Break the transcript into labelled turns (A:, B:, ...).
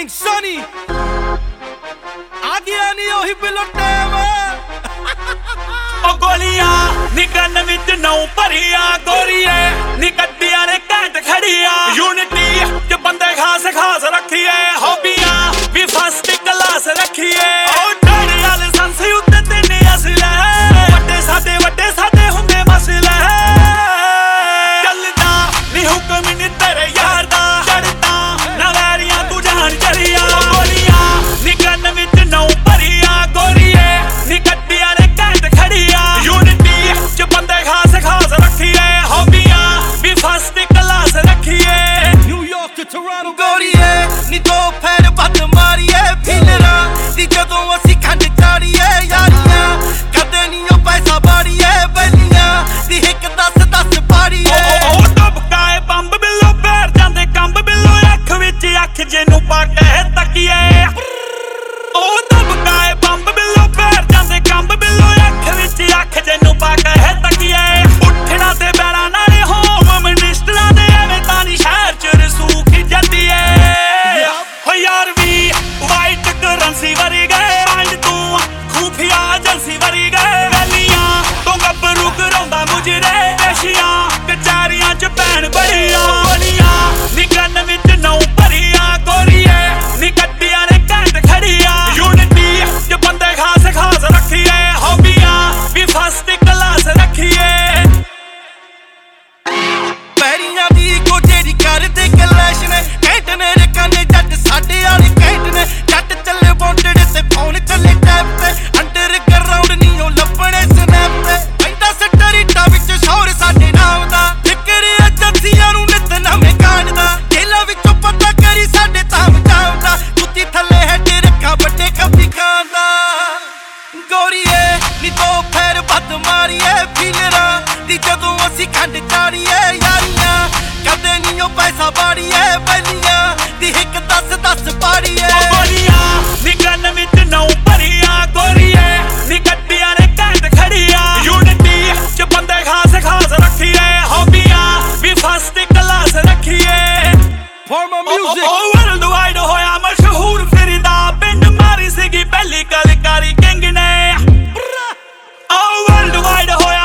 A: King Sunny ਆ ਗਿਆ ਨੀ ਉਹੀ ਬਿਲੋ ਟਾਈਮ
B: ਉਹ ਗੋਲੀਆਂ ਨੀ ਕੰਨ ਵਿੱਚ ਨੌ ਭਰੀਆਂ ਗੋਰੀਏ ਨੀ ਗੱਡੀਆਂ ਨੇ ਘੈਂਟ ਖੜੀਆਂ ਯੂਨਿਟੀ ਚ ਬੰਦੇ ਖਾਸ ਖਾਸ ਰੱਖੀਏ ਹੌਬੀਆਂ ਵੀ ਫਸਟ ਕਲਾਸ ਰੱਖੀਏ ਉਹ ਡਾੜੀ ਵਾਲੇ ਸੰਸੀ ਉੱਤੇ ਤਿੰਨੇ ਅਸਲੇ ਵੱਡੇ ਸਾਡੇ ਹੁੰਦੇ ਮਸਲੇ ਚੱਲਦਾ ਨੀ ਹੁਕਮ ਨੀ ਤੇਰੇ ਯਾਰ ਦਾ ਚੜਦਾ ਨਾ ਵੈਰੀਆਂ ਤੂੰ ਜਾਣ ਚੜੀਆਂ ਗੋਲੀਆਂ ਨੀ ਕੰਨ ਵਿੱਚ ਨੌ ਭਰੀਆਂ ਗੋਰੀਏ ਨੀ ਗੱਡੀਆਂ ਨੇ ਘੈਂਟ ਖੜੀਆਂ ਯੂਨਿਟੀ ਚ ਬੰਦੇ ਖਾਸ ਖਾਸ ਰੱਖੀਏ ਹੌਬੀਆਂ ਵੀ ਫਸਟ ਕਲਾਸ ਰੱਖੀਏ
A: ਨਿਊਯਾਰਕ ਤੋਂ ਟੋਰਾਂਟੋ ਗੋਰੀਏ ਨੀ ਦੋ ਫੇਰ ਬੱਤ ਮਾਰੀਏ ਫੀਲਰਾਂ ਦੀ ਜਦੋਂ ਅਸੀਂ ਖੰਡ ਚਾੜੀਏ ਯਾਰੀਆਂ ਕਦੇ ਨੀ ਉਹ ਪੈਸਾ ਬਾੜੀਏ ਬੈਲੀਆਂ ਦੀ ਇੱਕ 10 ਪਾੜੀਏ
B: ਉਹ ਟਪਕਾਏ ਬੰਬ ਬਿੱਲੋ ਪੈਰ ਜਾਂਦੇ ਕੰਬ ਬਿੱਲੋ ਅੱਖ ਵਿੱਚ ਅੱਖ ਜਿਹਨੂੰ ਪਾ ਕੇ ਤੱਕੀਏ ਉਹ ਟਪਕਾਏ ਬੰਬ ਬਿੱਲੋ ਪੈਰ ਜਾਂਦੇ ਕੰਬ ਬਿੱਲੋ ਅੱਖ ਵਿੱਚ ਅੱਖ ਜਿਹਨੂੰ ਪਾ ਕੇ ਤੱਕੀਏ ਉੱਠਣਾ ਤੇ ਬੈਣਾ ਨਾਲੇ ਹੋਮ ਮਿਨਿਸਟਰਾਂ ਦੇ ਐਵੇਂ ਤਾਂ ਨੀ ਸ਼ਹਿਰ ਚ ਰਸੂਖ ਜਾਂਦੀ ਏ ਹੋ ਯਾਰ ਵੀ ਵਾਈਟ ਕਰੰਸੀ ਵਰੀ ਗਏ ਪੰਜ ਤੂੰ ਖੂਫੀਆ ਏਜੰਸੀ ਵਰੀ ਗਏ ਵੈਲੀਆਂ ਤੋਂ ਗੱਭਰੂ ਕਰਾਉਂਦਾ ਮੁਜਰੇ ਪੇਸ਼ੀਆਂ ਕਚਾਰੀਆਂ ਚ ਭੈਣ ਬੜੀਆਂ ਬੜੀਆਂ ਨੀ ਕੰਨ ਵਿੱਚ ਨੌ ਭਰੀਆਂ ਗੋਰੀਏ ਨੀ ਗੱਡੀਆਂ ਨੇ ਘੈਂਟ ਖੜੀਆਂ ਯੂਨਿਟੀ ਚ ਬੰਦੇ ਖਾਸ ਖਾਸ ਰੱਖੀਏ ਹੌਬੀਆਂ ਵੀ ਫਸਟ ਕਲਾਸ ਰੱਖੀਏ
A: ਪੈਰੀਆਂ ਦੀ ਗੋਜੇਰੀ ਕਰਦੇ ਕਲੈਸ਼ ਨੇ ਕੈਂਟ ਨੇ ਰਕਾਨੇ ਜੱਟ ਸਾਡੇ ਵਾਲੇ ਕੈਂਟ ਨੇ ਜੱਟ ਚੱਲੇ ਬੌਂਡੜ ਤੇ ਫੋਨ ਚੱਲੇ ਟੈਪ ਤੇ ਅੰਡਰਗਰਾਉਂਡ ਨੀ ਉਹ ਲੱਭਣੇ ਸਨੈਪ ਤੇ ਪੈਂਦਾ ਸਟਰੀਟਾਂ ਵਿੱਚ ਸ਼ੋਰ ਸਾਡੇ ਨਾਮ ਦਾ ਫਿਕਰ ਏਜੰਸੀਆਂ ਨੂੰ ਨਿਤ ਨਵੇਂ ਕਾਂਡਦਾ ਜੇਲਾਂ ਵਿੱਚੋਂ ਪਤਾ ਕਰੀ ਸਾਡੇ ਤਾਮ ਜਾਉਂਦਾ ਕੁੱਤੀ ਥੱਲੇ ਹੈਡ ਰੱਖਾ ਵੱਡੇ ਖੱਬੀ ਖਾਂਦਾ ਗੋਰੀਏ ਨੀ ਦੋ ਫੇਰ ਬੱਤ ਮਾਰੀਏ ਫੀਲਰਾਂ ਦੀ ਜਦੋਂ ਅਸੀਂ ਖੰਡ ਚਾੜੀਏ ਯਾਰੀਆਂ ਕਦੇ ਨੀ ਉਹ ਪੈਸਾ ਬਾੜੀਏ ਬੈਲੀਆਂ ਦੀ ਇੱਕ 10 ਪਾੜੀਏ
B: ਗੋਲੀਆਂ ਨੀ ਕੰਨ ਵਿੱਚ ਨੌ ਭਰੀਆਂ ਗੋਰੀਏ ਨੀ ਗੱਡੀਆਂ ਨੇ ਘੈਂਟ ਖੜੀਆਂ ਯੂਨਿਟੀ ਚ ਬੰਦੇ ਖਾਸ ਖਾਸ ਰੱਖੀਏ ਹੌਬੀਆਂ ਵੀ ਫਸਟ ਕਲਾਸ ਰੱਖੀਏ
A: ਫਾਰਮਾ ਮਿਊਜ਼ਿਕ
B: ਉਹ ਵਰਲਡ ਵਾਈਡ ਹੋਇਆ ਮਸ਼ਹੂਰ ਫਿਰਦਾ ਪਿੰਡ ਮਾਰੀ ਸੀਗੀ ਪਹਿਲੀ ਕਲਕਾਰੀ ਕਿੰਗ ਨੇ ਉਹ ਵਰਲਡ ਵਾਈਡ ਹੋਇਆ